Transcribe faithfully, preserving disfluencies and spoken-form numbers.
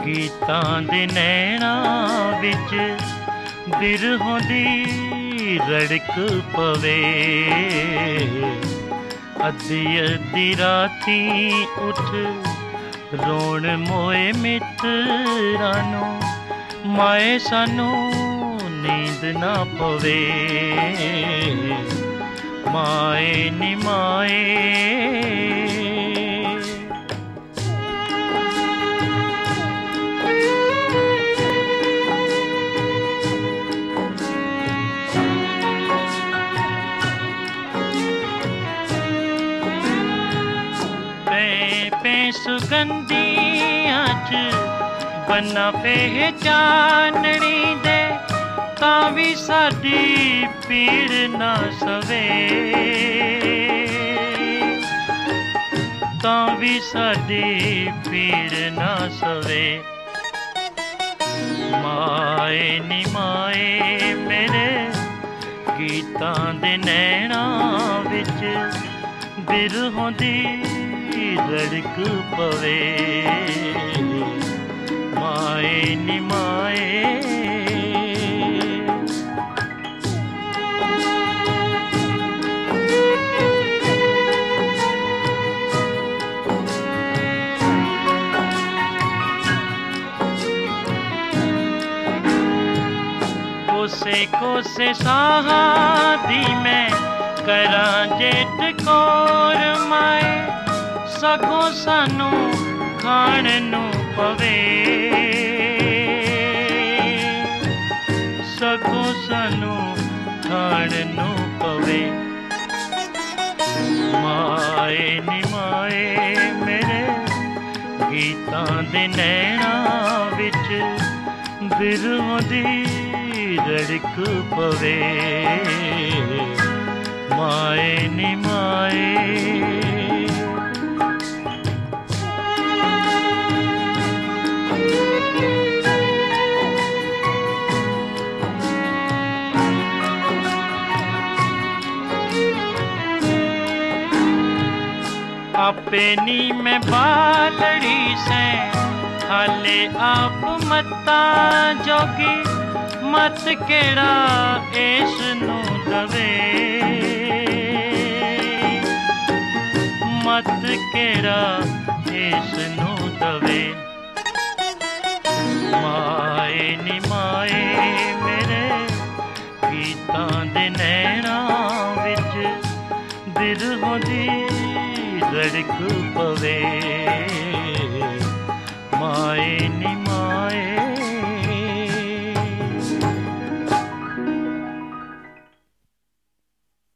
गीतां दे नैना विच बिरहों दी रड़क पवे। अद्धी अद्धी राती उठ रोण मोए मित्रानो, माए सानू नींद ना पवे। माए नी माए सुगंधियां च बन्ना पहचाननी दे, तां भी साडी पीड़ ना सवे। तां भी साडी पीड़ ना सवे। माए नी माए मेरे गीतां दे नैना विच बिरहों दी रड़क पवे। माए नी माए कोसे कोसे साहा दी मैं करां जेठ कोर माए, सगों सानू खाण नू पवे। सगों सानू खाण नू पवे। माए नी माए मेरे गीतां दे नैना विच बिरहों दी रड़क पवे। माए नी माए आपे नी मैं बालड़ी से हाले आप मत्ता जोगी, मत केड़ा इस नू दवे। मत केड़ा इस नू दवे। माए नी माए मेरे गीतां दे नैना विच बिरहों दी रड़क पवे।